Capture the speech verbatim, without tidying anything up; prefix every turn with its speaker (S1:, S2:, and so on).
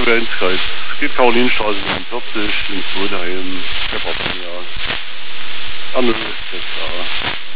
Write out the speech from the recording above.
S1: Endkreis. Geht Karolinenstraße neunundvierzig ins Wohnheim. Der Partner. Ja, nö, ist klar.